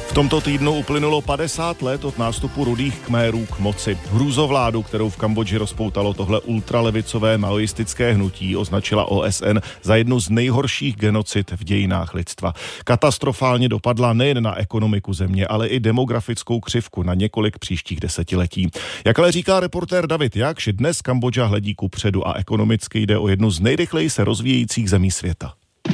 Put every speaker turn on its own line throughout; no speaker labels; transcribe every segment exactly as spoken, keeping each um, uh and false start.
V tomto týdnu uplynulo padesát let od nástupu Rudých Khmerů k moci. Hrůzovládu, kterou v Kambodži rozpoutalo tohle ultralevicové maoistické hnutí, označila O S N za jednu z nejhorších genocid v dějinách lidstva. Katastrofálně dopadla nejen na ekonomiku země, ale i demografickou křivku na několik příštích desetiletí. Jak ale říká reportér David Jakš, dnes Kambodža hledí kupředu a ekonomicky jde o jednu z nejrychleji se rozvíjejících zemí světa.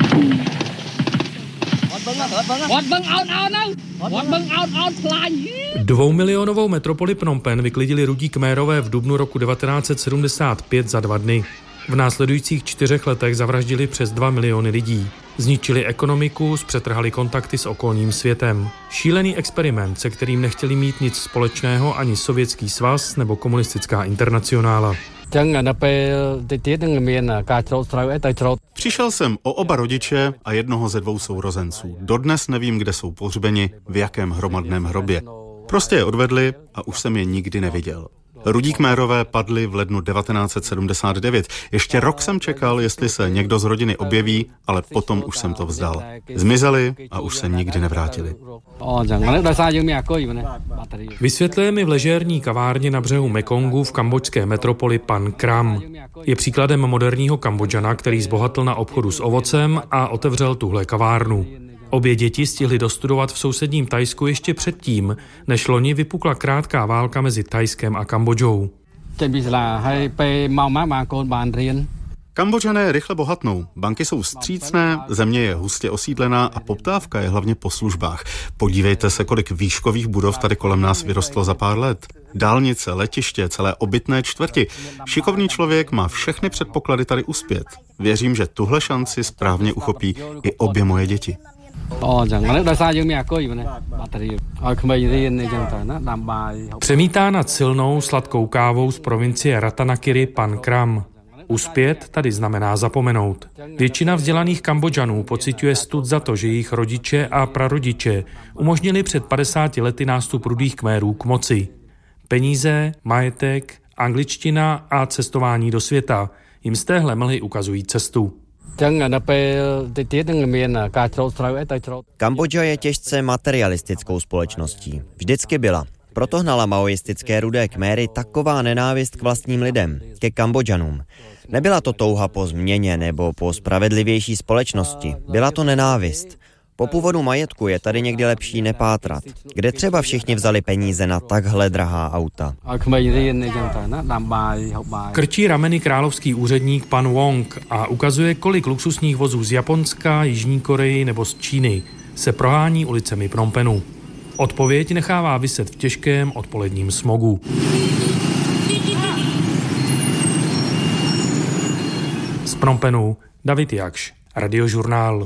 Dvoumilionovou metropoli Phnom Penh vyklidili Rudí Khmerové v dubnu roku devatenáct set sedmdesát pět za dva dny. V následujících čtyřech letech zavraždili přes dva miliony lidí. Zničili ekonomiku, zpřetrhali kontakty s okolním světem. Šílený experiment, se kterým nechtěli mít nic společného ani Sovětský svaz nebo komunistická internacionála.
Přišel jsem o oba rodiče a jednoho ze dvou sourozenců. Dodnes nevím, kde jsou pohřbeni, v jakém hromadném hrobě. Prostě je odvedli a už jsem je nikdy neviděl. Rudí Khmerové padli v lednu devatenáct set sedmdesát devět. Ještě rok jsem čekal, jestli se někdo z rodiny objeví, ale potom už jsem to vzdal. Zmizeli a už se nikdy nevrátili.
Vysvětluje mi v ležérní kavárně na břehu Mekongu v kambodžské metropoli pan Kram. Je příkladem moderního Kambodžana, který zbohatl na obchodu s ovocem a otevřel tuhle kavárnu. Obě děti stihly dostudovat v sousedním Thajsku ještě předtím, než loni vypukla krátká válka mezi Thajskem a Kambodžou.
Kambodžané rychle bohatnou, banky jsou vstřícné, země je hustě osídlená a poptávka je hlavně po službách. Podívejte se, kolik výškových budov tady kolem nás vyrostlo za pár let. Dálnice, letiště, celé obytné čtvrti. Šikovný člověk má všechny předpoklady tady uspět. Věřím, že tuhle šanci správně uchopí i obě moje děti.
Přemítá nad silnou sladkou kávou z provincie Ratanakiri pan Kram. Uspět tady znamená zapomenout. Většina vzdělaných Kambodžanů pociťuje stud za to, že jejich rodiče a prarodiče umožnili před padesáti lety nástup Rudých Khmerů k moci. Peníze, majetek, angličtina a cestování do světa jim z téhle mlhy ukazují cestu.
Kambodža je těžce materialistickou společností. Vždycky byla. Proto hnala maoistické Rudé Khmery taková nenávist k vlastním lidem, ke Kambodžanům. Nebyla to touha po změně nebo po spravedlivější společnosti. Byla to nenávist. Po původu majetku je tady někdy lepší nepátrat. Kde třeba všichni vzali peníze na takhle drahá auta?
Krčí rameny královský úředník pan Wong a ukazuje, kolik luxusních vozů z Japonska, Jižní Koreji nebo z Číny se prohání ulicemi Phnom Penhu. Odpověď nechává viset v těžkém odpoledním smogu. Z Phnom Penhu David Jakš, Radiožurnál.